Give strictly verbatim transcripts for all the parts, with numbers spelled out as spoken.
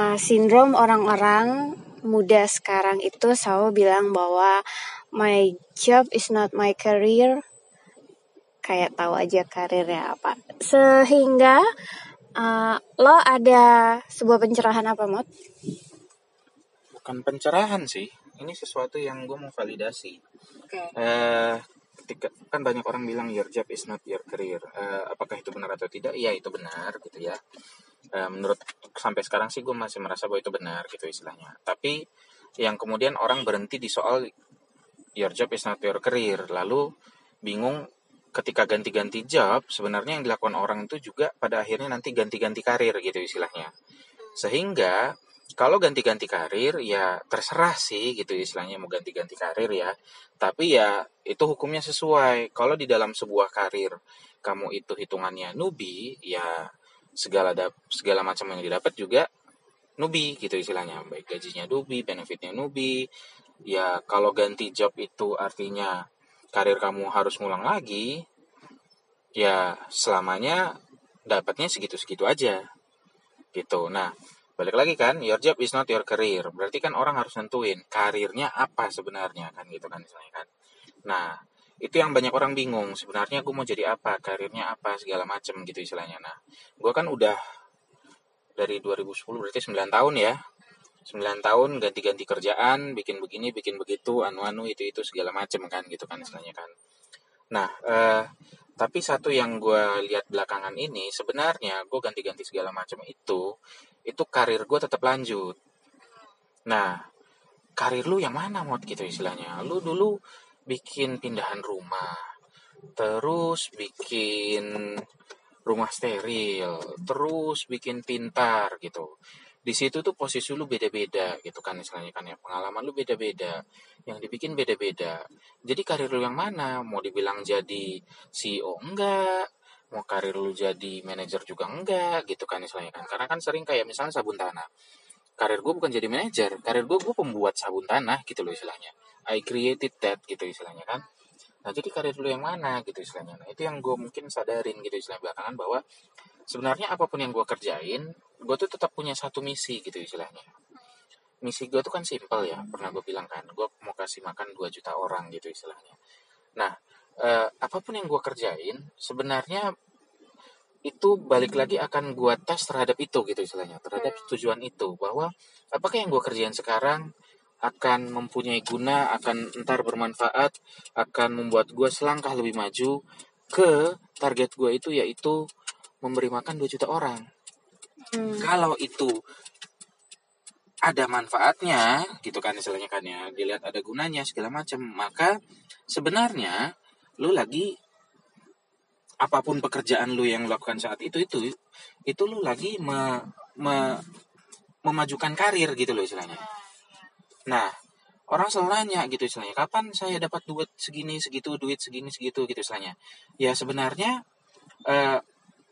uh, sindrom orang-orang muda sekarang itu selalu bilang bahwa my job is not my career, kayak tahu aja karirnya apa. Sehingga uh, lo ada sebuah pencerahan apa, Mot? Bukan pencerahan sih, ini sesuatu yang gue mau validasi. Oke. Okay. Uh, ketika kan banyak orang bilang your job is not your career. Uh, apakah itu benar atau tidak? Ya itu benar gitu ya. Uh, menurut sampai sekarang sih gue masih merasa bahwa itu benar gitu istilahnya. Tapi yang kemudian orang berhenti di soal your job is not your career, lalu bingung ketika ganti-ganti job, sebenarnya yang dilakukan orang itu juga pada akhirnya nanti ganti-ganti karir gitu istilahnya. Sehingga kalau ganti-ganti karir ya terserah sih gitu istilahnya mau ganti-ganti karir ya. Tapi ya itu hukumnya sesuai. Kalau di dalam sebuah karir kamu itu hitungannya newbie, ya segala dap- segala macam yang didapat juga newbie gitu istilahnya. Baik gajinya newbie, benefitnya newbie. Ya kalau ganti job itu artinya karir kamu harus ngulang lagi, ya selamanya dapatnya segitu-segitu aja gitu. Nah, balik lagi kan, your job is not your career. Berarti kan orang harus nentuin karirnya apa sebenarnya kan gitu kan misalnya kan. Nah, itu yang banyak orang bingung. Sebenarnya gue mau jadi apa, karirnya apa, segala macem gitu istilahnya. Nah, gue kan udah dari dua ribu sepuluh berarti sembilan tahun ya. sembilan tahun ganti-ganti kerjaan, bikin begini, bikin begitu, anu-anu itu-itu segala macem kan gitu kan istilahnya kan. Nah, eh, tapi satu yang gue lihat belakangan ini, sebenarnya gue ganti-ganti segala macam itu, itu karir gue tetap lanjut. Nah, karir lu yang mana Mot gitu istilahnya? Lu dulu bikin pindahan rumah, terus bikin rumah steril, terus bikin pintar gitu. Di situ tuh posisi lu beda-beda gitu kan istilahnya kan ya, pengalaman lu beda-beda, yang dibikin beda-beda. Jadi karir lu yang mana? Mau dibilang jadi C E O enggak, mau karir lu jadi manajer juga enggak gitu kan istilahnya kan. Karena kan sering kayak misalnya sabun tanah. Karir gue bukan jadi manajer, karir gue gue pembuat sabun tanah gitu loh istilahnya. I created that gitu istilahnya kan. Nah jadi karir lu yang mana gitu istilahnya. Nah itu yang gue mungkin sadarin gitu istilah belakangan bahwa sebenarnya apapun yang gue kerjain, gue tuh tetap punya satu misi gitu istilahnya. Misi gue tuh kan simple ya, pernah gue bilang kan, gue mau kasih makan dua juta orang gitu istilahnya. Nah, eh, apapun yang gue kerjain, sebenarnya itu balik lagi akan gue tes terhadap itu gitu istilahnya, terhadap tujuan itu, bahwa apakah yang gue kerjain sekarang akan mempunyai guna, akan entar bermanfaat, akan membuat gue selangkah lebih maju ke target gue itu, yaitu memberi makan dua juta orang. Hmm. Kalau itu ada manfaatnya gitu kan istilahnya kan ya, dilihat ada gunanya segala macam, maka sebenarnya lu lagi apapun pekerjaan lu yang lakukan saat itu itu itu lu lagi me, me, memajukan karir gitu loh istilahnya. Nah, orang selalu nanya gitu istilahnya, kapan saya dapat duit segini segitu, duit segini segitu gitu istilahnya. Ya sebenarnya eh,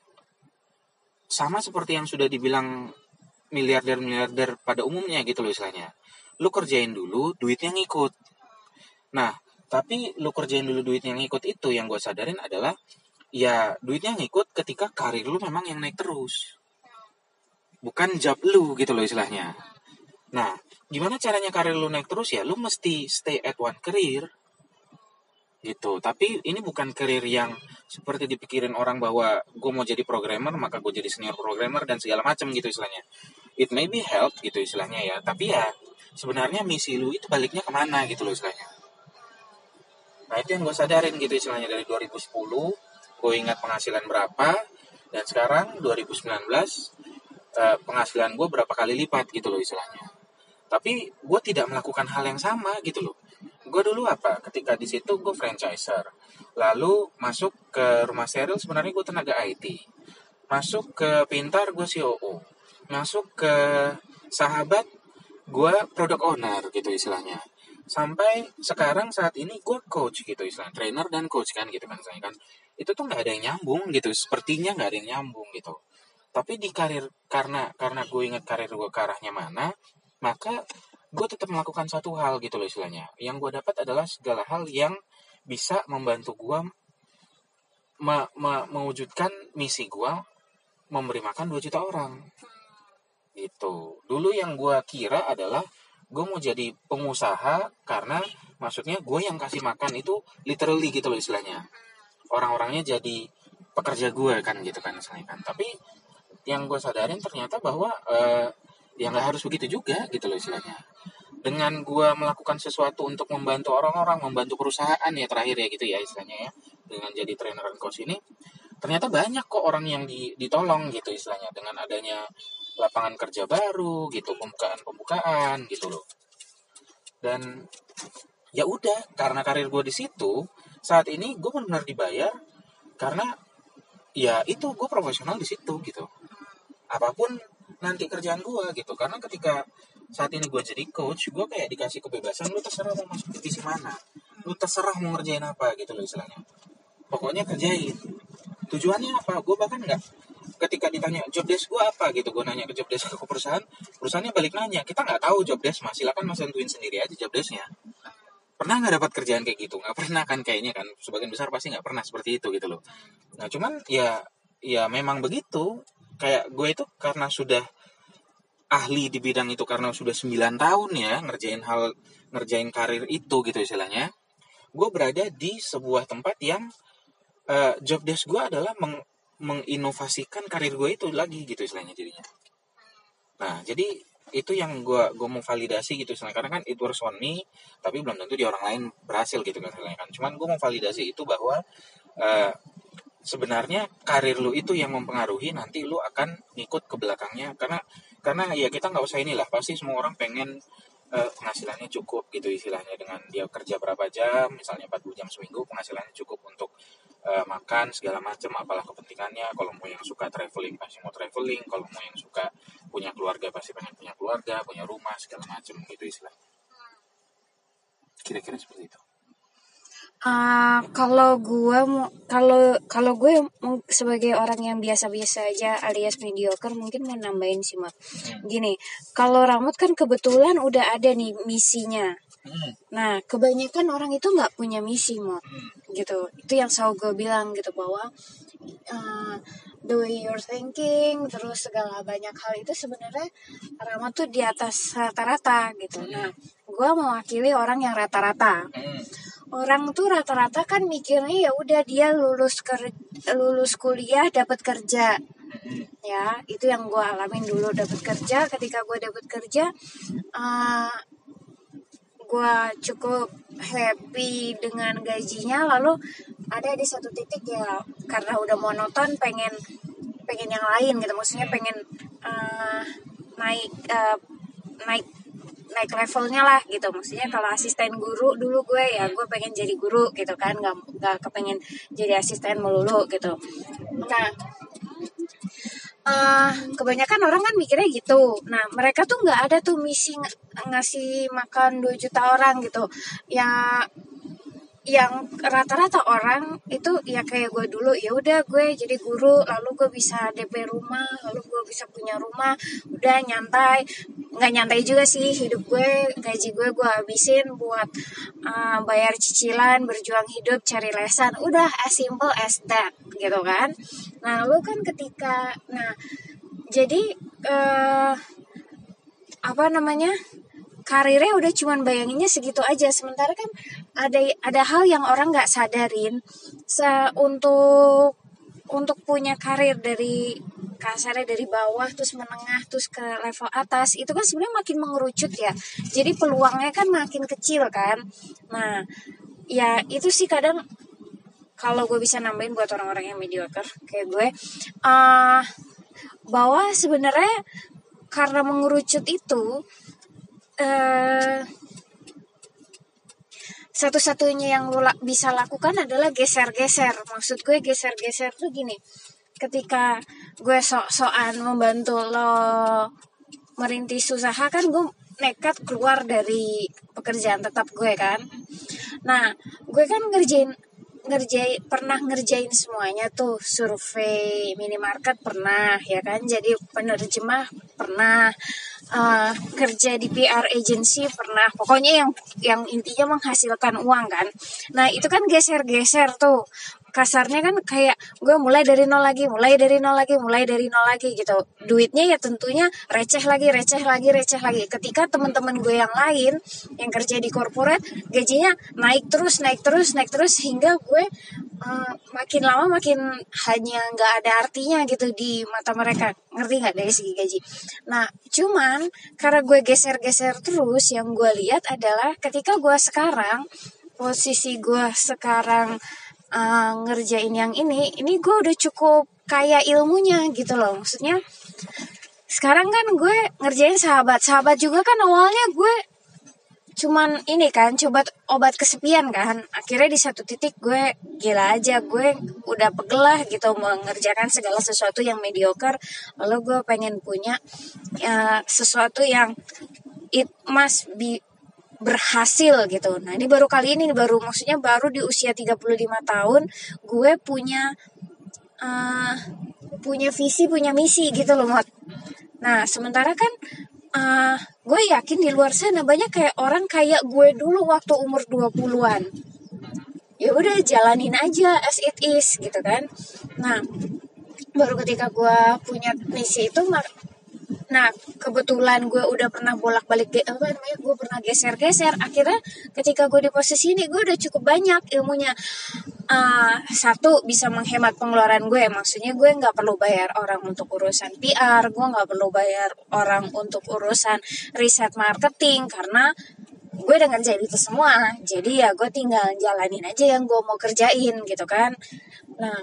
sama seperti yang sudah dibilang miliarder-miliarder pada umumnya gitu loh istilahnya. Lu kerjain dulu, duitnya ngikut. Nah, tapi lu kerjain dulu duitnya ngikut itu, yang gue sadarin adalah ya duitnya ngikut ketika karir lu memang yang naik terus. Bukan job lu gitu loh istilahnya. Nah, gimana caranya karir lu naik terus ya? Lu mesti stay at one career. Gitu. Tapi ini bukan karir yang seperti dipikirin orang bahwa gue mau jadi programmer maka gue jadi senior programmer dan segala macam gitu istilahnya. It may be help gitu istilahnya ya, tapi ya sebenarnya misi lu itu baliknya kemana gitu loh istilahnya. Nah itu yang gue sadarin gitu istilahnya, dari dua ribu sepuluh gue ingat penghasilan berapa, dan sekarang dua ribu sembilan belas eh, penghasilan gue berapa kali lipat gitu loh istilahnya. Tapi gue tidak melakukan hal yang sama gitu loh. Gue dulu apa? Ketika di situ gue franchiser. Lalu masuk ke rumah steril sebenarnya gue tenaga I T. Masuk ke pintar gue C O O. Masuk ke sahabat gue product owner gitu istilahnya. Sampai sekarang saat ini gue coach gitu istilahnya. Trainer dan coach kan gitu kan. Saya kan itu tuh gak ada yang nyambung gitu. Sepertinya gak ada yang nyambung gitu. Tapi di karir, karena karena gue ingat karir gue ke arahnya mana, maka gue tetap melakukan satu hal gitu loh istilahnya. Yang gue dapat adalah segala hal yang bisa membantu gue me- me- mewujudkan misi gue, memberi makan dua juta orang. Gitu. Dulu yang gue kira adalah gue mau jadi pengusaha karena maksudnya gue yang kasih makan itu literally gitu loh istilahnya. Orang-orangnya jadi pekerja gue kan gitu kan istilahnya kan. Tapi yang gue sadarin ternyata bahwa eh, ya nggak harus begitu juga gitu loh istilahnya. Dengan gue melakukan sesuatu untuk membantu orang-orang, membantu perusahaan ya terakhir ya gitu ya istilahnya ya. Dengan jadi trainer dan coach ini, ternyata banyak kok orang yang di, ditolong gitu istilahnya dengan adanya lapangan kerja baru gitu, pembukaan-pembukaan gitu loh. Dan ya udah, karena karir gue di situ, saat ini gue benar-benar dibayar karena ya itu gue profesional di situ gitu. Apapun nanti kerjaan gue gitu, karena ketika saat ini gue jadi coach, gue kayak dikasih kebebasan, lu terserah mau masuk divisi mana, lu terserah mau ngerjain apa gitu loh istilahnya. Pokoknya kerjain. Tujuannya apa? Gue bahkan nggak, ketika ditanya job desk gue apa gitu, gue nanya ke job desk ke perusahaan, perusahaannya balik nanya, kita nggak tahu job desk mas, silakan mas tentuin sendiri aja job desknya. Pernah nggak dapat kerjaan kayak gitu? Nggak pernah kan kayaknya kan, sebagian besar pasti nggak pernah seperti itu gitu loh. Nah cuman ya ya memang begitu, kayak gue itu karena sudah ahli di bidang itu, karena sudah sembilan tahun ya ngerjain hal ngerjain karir itu gitu istilahnya, gue berada di sebuah tempat yang uh, job desk gue adalah meng menginovasikan karir gue itu lagi gitu istilahnya jadinya. Nah jadi itu yang gue gue mau validasi gitu istilahnya, karena kan it works on me tapi belum tentu di orang lain berhasil gitu kan istilahnya kan. Cuman gue mau validasi itu bahwa uh, sebenarnya karir lu itu yang mempengaruhi nanti lu akan ngikut ke belakangnya, karena karena ya kita nggak usah inilah, pasti semua orang pengen uh, penghasilannya cukup gitu istilahnya, dengan dia kerja berapa jam misalnya empat puluh jam seminggu, penghasilannya cukup untuk Uh, makan segala macam, apalah kepentingannya. Kalau mau yang suka traveling pasti mau traveling, kalau mau yang suka punya keluarga pasti pengen punya keluarga, punya rumah segala macam gitu istilah. Kira-kira seperti itu. Uh, kalau gue kalau kalau gue sebagai orang yang biasa-biasa aja alias mediocre, mungkin mau nambahin sih Mak. Gini, kalau Ramut kan kebetulan udah ada nih misinya. Nah, kebanyakan orang itu nggak punya misi, Mo. Gitu. Itu yang selalu gue bilang gitu, bahwa uh, the way you're thinking, terus segala banyak hal itu sebenarnya Rama tuh di atas rata-rata gitu. Nah, gue mewakili orang yang rata-rata. Orang tuh rata-rata kan mikirnya ya udah dia lulus ker- lulus kuliah dapat kerja. Ya, itu yang gue alamin dulu, dapat kerja. Ketika gue dapat kerja, uh, gue cukup happy dengan gajinya, lalu ada di satu titik ya karena udah monoton pengen pengen yang lain gitu, maksudnya pengen uh, naik uh, naik naik levelnya lah gitu, maksudnya kalau asisten guru dulu gue ya gue pengen jadi guru gitu kan, nggak nggak kepengen jadi asisten melulu gitu. Nah Uh, kebanyakan orang kan mikirnya gitu. Nah mereka tuh nggak ada tuh misi ng- ngasih makan dua juta orang gitu. Ya yang rata-rata orang itu ya kayak gue dulu, ya udah gue jadi guru lalu gue bisa D P rumah, lalu gue bisa punya rumah, udah nyantai. Nggak nyantai juga sih, hidup gue, gaji gue gue habisin buat uh, bayar cicilan, berjuang hidup, cari lesan, udah as simple as that gitu kan. Nah lu kan ketika nah jadi uh, apa namanya karirnya udah cuman bayanginnya segitu aja, sementara kan ada ada hal yang orang nggak sadarin. Se untuk untuk punya karir dari kasarnya dari bawah terus menengah terus ke level atas, itu kan sebenarnya makin mengerucut ya, jadi peluangnya kan makin kecil kan. Nah ya itu sih kadang kalau gue bisa nambahin buat orang-orang yang mediocre kayak gue, uh, bahwa sebenarnya karena mengerucut itu Uh, satu-satunya yang lo la- bisa lakukan adalah geser-geser. Maksud gue geser-geser tuh gini, ketika gue sok-sokan membantu lo merintis usaha kan, gue nekat keluar dari pekerjaan tetap gue kan. Nah gue kan ngerjain ngerjain pernah ngerjain semuanya tuh, survei minimarket pernah ya kan, jadi penerjemah pernah, uh, kerja di P R agency pernah, pokoknya yang yang intinya menghasilkan uang kan. Nah itu kan geser-geser tuh, kasarnya kan kayak gue mulai dari nol lagi, mulai dari nol lagi, mulai dari nol lagi gitu. Duitnya ya tentunya receh lagi, receh lagi, receh lagi. Ketika teman-teman gue yang lain yang kerja di corporate gajinya naik terus, naik terus, naik terus hingga gue uh, makin lama makin hanya nggak ada artinya gitu di mata mereka. Ngerti nggak dari segi gaji? Nah, cuman karena gue geser-geser terus, yang gue lihat adalah ketika gue sekarang posisi gue sekarang uh, ngerjain yang ini, ini gue udah cukup kaya ilmunya gitu loh. Maksudnya sekarang kan gue ngerjain sahabat, sahabat juga kan awalnya gue cuman ini kan coba obat kesepian kan. Akhirnya di satu titik gue gila aja, gue udah pegel lah gitu mengerjakan segala sesuatu yang mediocre. Lalu gue pengen punya uh, sesuatu yang it must be berhasil gitu. Nah, ini baru kali ini baru maksudnya baru di usia tiga puluh lima tahun gue punya uh, punya visi, punya misi gitu loh, Mot. Nah, sementara kan uh, gue yakin di luar sana banyak kayak orang kayak gue dulu waktu umur dua puluhan. Ya udah jalanin aja as it is gitu kan. Nah, baru ketika gue punya misi itu nah kebetulan gue udah pernah bolak-balik apa namanya gue pernah geser-geser, akhirnya ketika gue di posisi ini gue udah cukup banyak ilmunya. Uh, satu, bisa menghemat pengeluaran gue, maksudnya gue nggak perlu bayar orang untuk urusan P R, gue nggak perlu bayar orang untuk urusan riset marketing karena gue udah ngerjain itu semua. Jadi ya gue tinggal jalanin aja yang gue mau kerjain gitu kan. Nah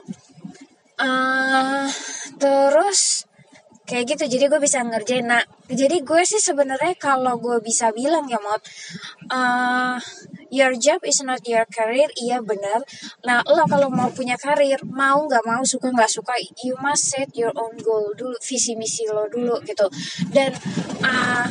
uh, terus kayak gitu, jadi gue bisa ngerjain. Nah, jadi gue sih sebenarnya kalau gue bisa bilang ya Mot, uh, your job is not your career, iya benar. Nah, lo kalau mau punya karir, mau nggak mau, suka nggak suka, you must set your own goal dulu, visi misi lo dulu gitu. Dan uh,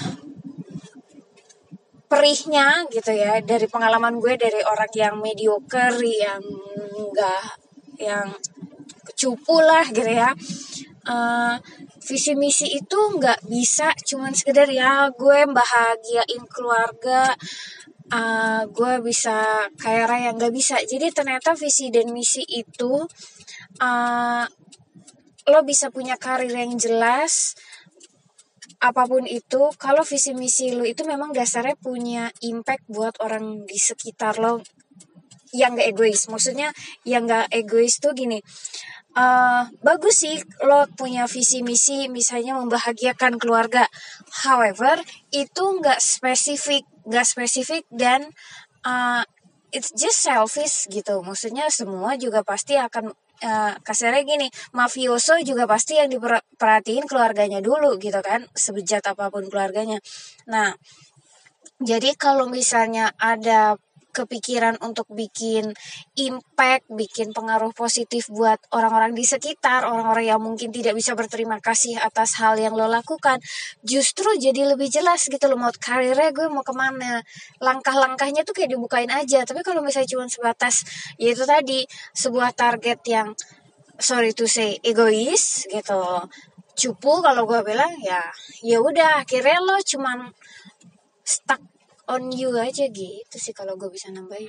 perihnya gitu ya, dari pengalaman gue dari orang yang mediocre, yang nggak, yang cupu lah gitu ya. Uh, visi misi itu nggak bisa cuman sekedar ya gue bahagiain keluarga, uh, gue bisa kaya raya, nggak bisa. Jadi ternyata visi dan misi itu uh, lo bisa punya karir yang jelas apapun itu kalau visi misi lo itu memang dasarnya punya impact buat orang di sekitar lo yang nggak egois. Maksudnya yang nggak egois tuh gini, Uh, bagus sih lo punya visi misi misalnya membahagiakan keluarga, however itu nggak spesifik nggak spesifik dan uh, it's just selfish gitu. Maksudnya semua juga pasti akan uh, kasarnya gini, mafioso juga pasti yang diperhatiin keluarganya dulu gitu kan, sebejat apapun keluarganya. Nah, jadi kalau misalnya ada kepikiran untuk bikin impact, bikin pengaruh positif buat orang-orang di sekitar, orang-orang yang mungkin tidak bisa berterima kasih atas hal yang lo lakukan, justru jadi lebih jelas gitu loh, mau karirnya gue mau kemana, langkah-langkahnya tuh kayak dibukain aja. Tapi kalau misalnya cuma sebatas, yaitu tadi, sebuah target yang, sorry to say, egois gitu, cupu kalau gue bilang, ya ya udah akhirnya lo cuman stuck on you aja gitu sih kalau gue bisa nambahin.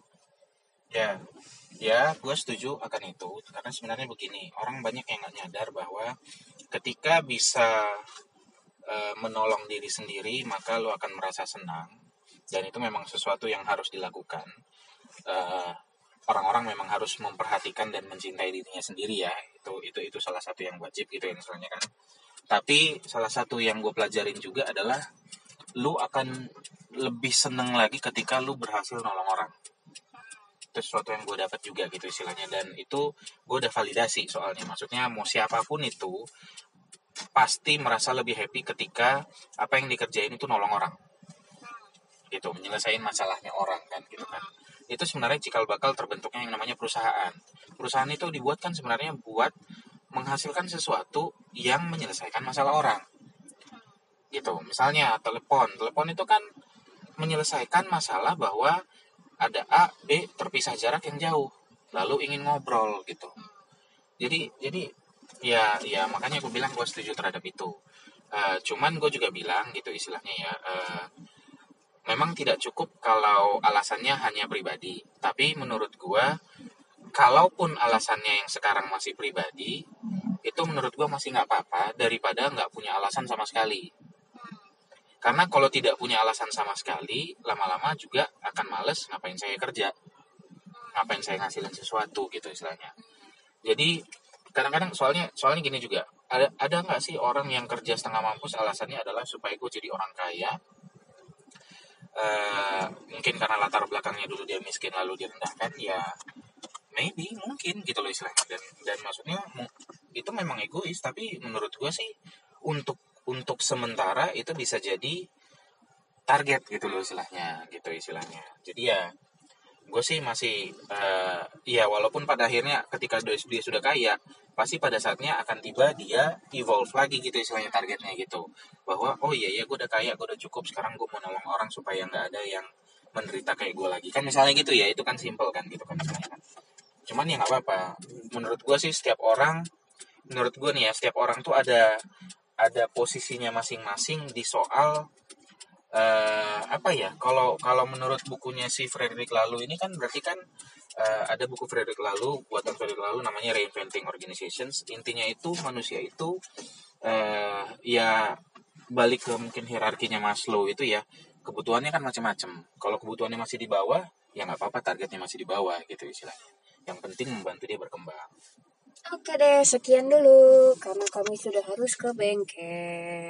Ya, ya gue setuju akan itu. Karena sebenarnya begini, orang banyak yang gak nyadar bahwa ketika bisa e, menolong diri sendiri, maka lo akan merasa senang. Dan itu memang sesuatu yang harus dilakukan. E, orang-orang memang harus memperhatikan dan mencintai dirinya sendiri ya. Itu itu itu salah satu yang wajib gitu ya misalnya kan. Tapi salah satu yang gue pelajarin juga adalah lu akan lebih seneng lagi ketika lu berhasil nolong orang. Itu sesuatu yang gue dapat juga gitu istilahnya. Dan itu gue udah validasi soalnya. Maksudnya mau siapapun itu pasti merasa lebih happy ketika apa yang dikerjain itu nolong orang gitu, menyelesaikan masalahnya orang kan gitu kan. Itu sebenarnya cikal bakal terbentuknya yang namanya perusahaan. Perusahaan itu dibuat kan sebenarnya buat menghasilkan sesuatu yang menyelesaikan masalah orang gitu. Misalnya telepon, telepon itu kan menyelesaikan masalah bahwa ada A, B terpisah jarak yang jauh, lalu ingin ngobrol gitu. Jadi, jadi ya, ya makanya gue bilang gue setuju terhadap itu. Uh, cuman gue juga bilang gitu istilahnya ya, uh, memang tidak cukup kalau alasannya hanya pribadi. Tapi menurut gue kalaupun alasannya yang sekarang masih pribadi, itu menurut gue masih nggak apa-apa daripada nggak punya alasan sama sekali. Karena kalau tidak punya alasan sama sekali, lama-lama juga akan males ngapain saya kerja, ngapain saya ngasilin sesuatu gitu istilahnya. Jadi kadang-kadang soalnya soalnya gini juga, ada ada nggak sih orang yang kerja setengah mampus alasannya adalah supaya gue jadi orang kaya. Uh, mungkin karena latar belakangnya dulu dia miskin lalu direndahkan, ya maybe mungkin gitu loh istilahnya. Dan dan maksudnya itu memang egois, tapi menurut gue sih untuk untuk sementara itu bisa jadi target gitu loh istilahnya, gitu istilahnya. Jadi ya gue sih masih uh, ya walaupun pada akhirnya ketika dia sudah kaya, pasti pada saatnya akan tiba dia evolve lagi gitu istilahnya targetnya gitu, bahwa oh iya ya gue udah kaya, gue udah cukup, sekarang gue mau nolong orang supaya nggak ada yang menderita kayak gue lagi, kan misalnya gitu ya. Itu kan simple kan gitu kan misalnya kan. Cuman ya nggak apa-apa, menurut gue sih setiap orang, menurut gue nih ya, setiap orang tuh ada ada posisinya masing-masing di soal uh, apa ya, kalau kalau menurut bukunya si Frederick Laloux ini kan berarti kan uh, ada buku Frederick Laloux, buatan Frederick Laloux namanya Reinventing Organizations. Intinya itu manusia itu uh, ya balik ke mungkin hierarkinya Maslow itu ya, kebutuhannya kan macam-macam. Kalau kebutuhannya masih di bawah, ya nggak apa-apa, targetnya masih di bawah gitu istilahnya. Yang penting membantu dia berkembang. Oke deh, sekian dulu karena kami sudah harus ke bengkel.